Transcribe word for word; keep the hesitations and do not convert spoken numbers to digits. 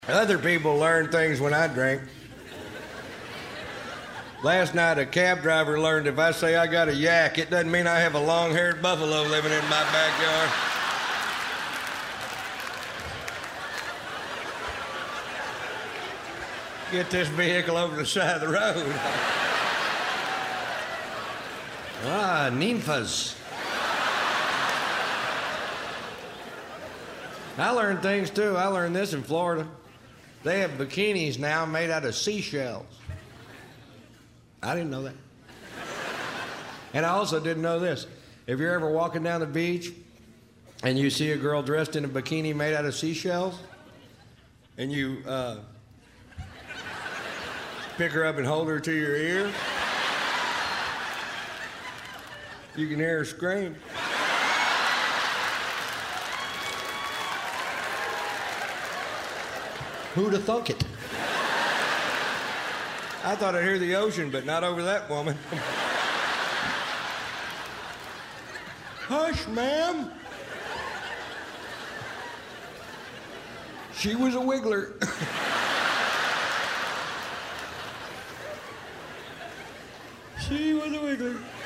Other people learn things when I drink. Last night, a cab driver learned if I say I got a yak, it doesn't mean I have a long-haired buffalo living in my backyard. Get this vehicle over the side of the road. Ah, ninfas. I learned things, too. I learned this in Florida. They have bikinis now made out of seashells. I didn't know that. And I also didn't know this. If you're ever walking down the beach and you see a girl dressed in a bikini made out of seashells, and you uh, pick her up and hold her to your ear, you can hear her scream. Who'da thunk it? I thought I'd hear the ocean, but not over that woman. Hush, ma'am. She was a wiggler. She was a wiggler.